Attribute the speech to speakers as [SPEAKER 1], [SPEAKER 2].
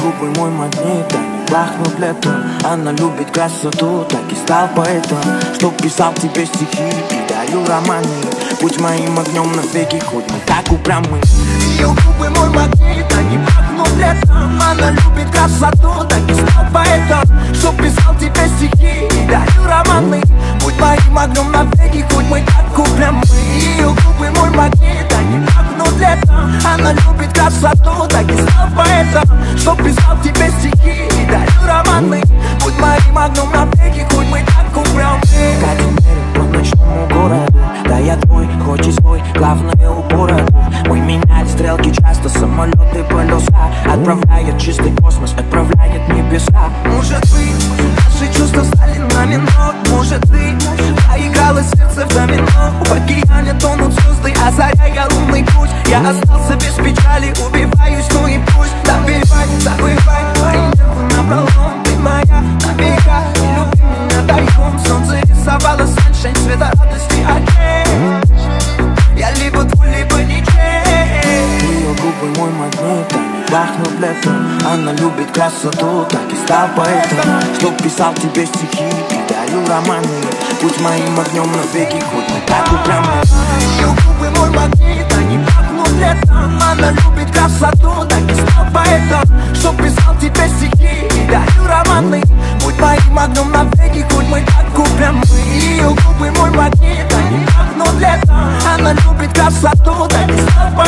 [SPEAKER 1] губы мой магнит, они пахнут летом. Она любит красоту, так и стал поэтом. Чтоб писал тебе стихи и дарил романы. Будь моим огнем навеки, хоть мы так упрямы.
[SPEAKER 2] Ее губы мой магнит, они пахнут летом. Она любит красоту, так и стал поэтом. Чтоб писал тебе стихи и дарил романы. Будь моим огнем навеки, хоть мы так упрямы. Ее губы мой магнит, они пахнут летом. Она любит красоту, так и стал поэтом. Чтоб писал тебе стихи и дарил романы. Будь моим огнем навеки, хоть мы так упрямы.
[SPEAKER 1] Катим мерим по ночному городу. Да я твой, хоть и свой, главное упорот. Мы меняли стрелки часто, самолеты, полюса. Отправляет чистый космос, отправляет небеса.
[SPEAKER 2] Может быть, наши чувства стали на минут. Может ты проиграла сердце в домино. В океане тонут звезды, озаряя лунный путь. Я остался без печали, убиваюсь, ну и пусть. Забивай, забывай, твои нервы напролом. Ты моя навека, и люби меня тайком. Солнце рисовало sunshine, цвета радости окей. Я либо твой, либо ничей.
[SPEAKER 1] Ее губы мой магнит, они пахнут летом. Она любит красоту, так и стал поэтом. Чтоб писал тебе стихи и дарил романы. Будь моим огнем навеки, хоть мы так упрямы.
[SPEAKER 2] Ее губы мой магнит, они пахнут летом. Она любит красоту, так и стал поэтом. Чтоб писал тебе стихи и дарил романы. Будь моим огнем навеки, хоть мы так упрямы. Ее губы мой магнит, они пахнут летом. Она любит красоту, так и стал поэтом.